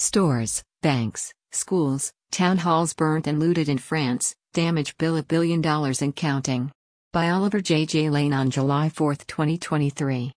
Stores, banks, schools, town halls burnt and looted in France, damage bill $1 billion and counting. By Oliver J. Lane on July 4, 2023.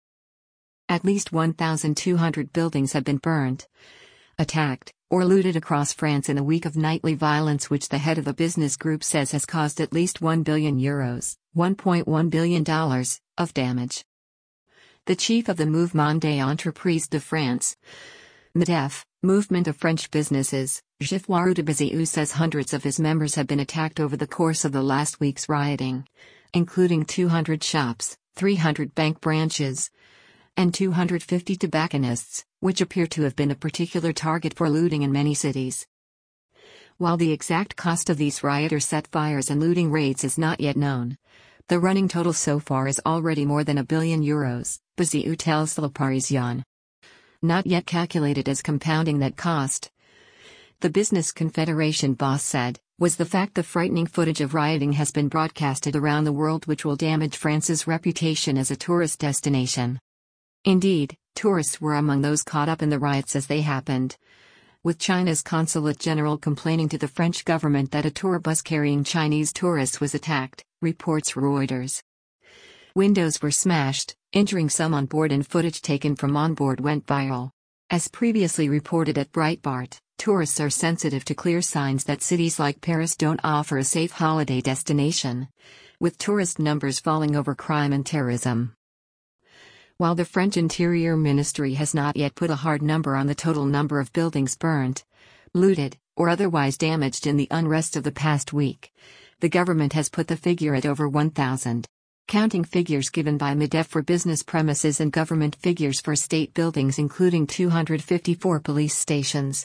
At least 1,200 buildings have been burnt, attacked, or looted across France in a week of nightly violence, which the head of the business group says has caused at least €1 billion, $1.1 billion, of damage. The chief of the Mouvement des Entreprises de France, MEDEF, Movement of French Businesses, Geoffroy de Bézieux, says hundreds of his members have been attacked over the course of the last week's rioting, including 200 shops, 300 bank branches, and 250 tobacconists, which appear to have been a particular target for looting in many cities. While the exact cost of these rioters-set fires and looting raids is not yet known, the running total so far is already more than €1 billion, Bézieux tells Le Parisien. Not yet calculated as compounding that cost, the Business Confederation boss said, was the fact the frightening footage of rioting has been broadcasted around the world, which will damage France's reputation as a tourist destination. Indeed, tourists were among those caught up in the riots as they happened, with China's consulate general complaining to the French government that a tour bus carrying Chinese tourists was attacked, reports Reuters. Windows were smashed, injuring some on board, and footage taken from on board went viral. As previously reported at Breitbart, tourists are sensitive to clear signs that cities like Paris don't offer a safe holiday destination, with tourist numbers falling over crime and terrorism. While the French Interior Ministry has not yet put a hard number on the total number of buildings burnt, looted, or otherwise damaged in the unrest of the past week, the government has put the figure at over 1,000. Counting figures given by MEDEF for business premises and government figures for state buildings, including 254 police stations,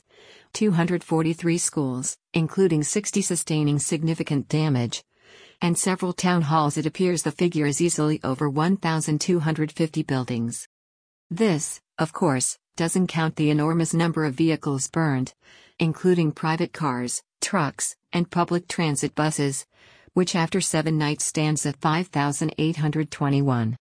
243 schools, including 60 sustaining significant damage, and several town halls, it appears the figure is easily over 1,250 buildings. This, of course, doesn't count the enormous number of vehicles burned, including private cars, trucks, and public transit buses, which after 7 nights stands at 5,821.